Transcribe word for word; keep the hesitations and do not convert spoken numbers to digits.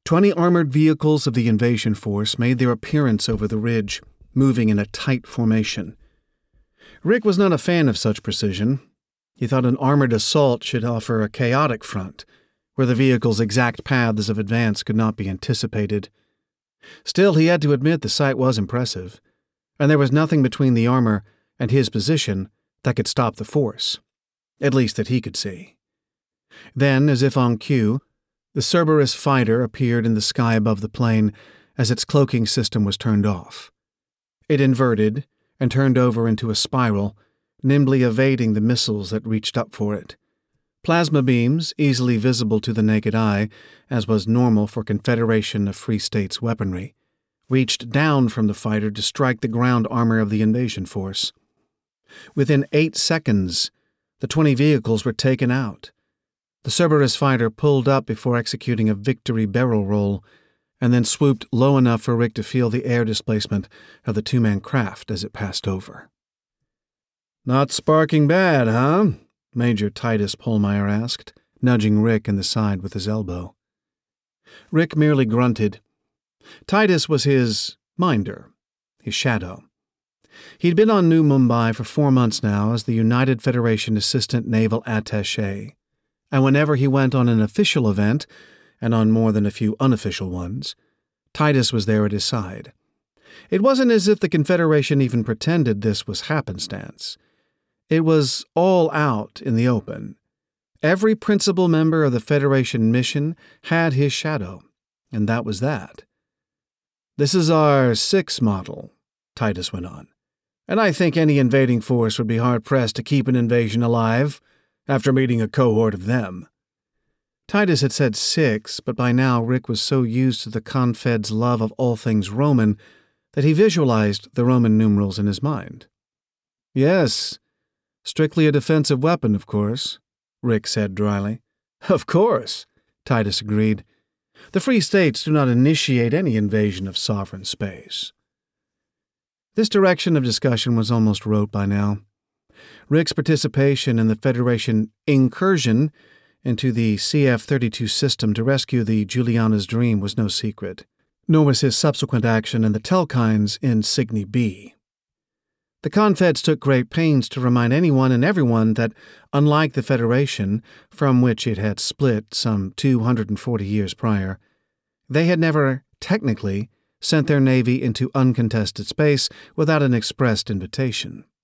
Twenty armored vehicles of the invasion force made their appearance over the ridge, moving in a tight formation. Rick was not a fan of such precision. He thought an armored assault should offer a chaotic front, where the vehicles' exact paths of advance could not be anticipated. Still, he had to admit the sight was impressive, and there was nothing between the armor and his position that could stop the force, at least that he could see. Then, as if on cue, the Cerberus fighter appeared in the sky above the plane as its cloaking system was turned off. It inverted and turned over into a spiral, nimbly evading the missiles that reached up for it. Plasma beams, easily visible to the naked eye, as was normal for Confederation of Free States weaponry, reached down from the fighter to strike the ground armor of the invasion force. Within eight seconds, the twenty vehicles were taken out. The Cerberus fighter pulled up before executing a victory barrel roll, and then swooped low enough for Rick to feel the air displacement of the two-man craft as it passed over. "Not sparking bad, huh?" Major Titus Pohlmeyer asked, nudging Rick in the side with his elbow. Rick merely grunted. Titus was his minder, his shadow. He'd been on New Mumbai for four months now as the United Federation Assistant Naval Attaché, and whenever he went on an official event, and on more than a few unofficial ones, Titus was there at his side. It wasn't as if the Confederation even pretended this was happenstance. It was all out in the open. Every principal member of the Federation mission had his shadow, and that was that. "This is our six model," Titus went on, "and I think any invading force would be hard-pressed to keep an invasion alive after meeting a cohort of them." Titus had said six, but by now Rick was so used to the Confed's love of all things Roman that he visualized the Roman numerals in his mind. "Yes, strictly a defensive weapon, of course," Rick said dryly. "Of course," Titus agreed. "The Free States do not initiate any invasion of sovereign space." This direction of discussion was almost rote by now. Rick's participation in the Federation incursion into the C F thirty-two system to rescue the Juliana's Dream was no secret, nor was his subsequent action in the Telkynes in Cygni B. The Confeds took great pains to remind anyone and everyone that, unlike the Federation, from which it had split some two hundred forty years prior, they had never, technically, sent their navy into uncontested space without an expressed invitation.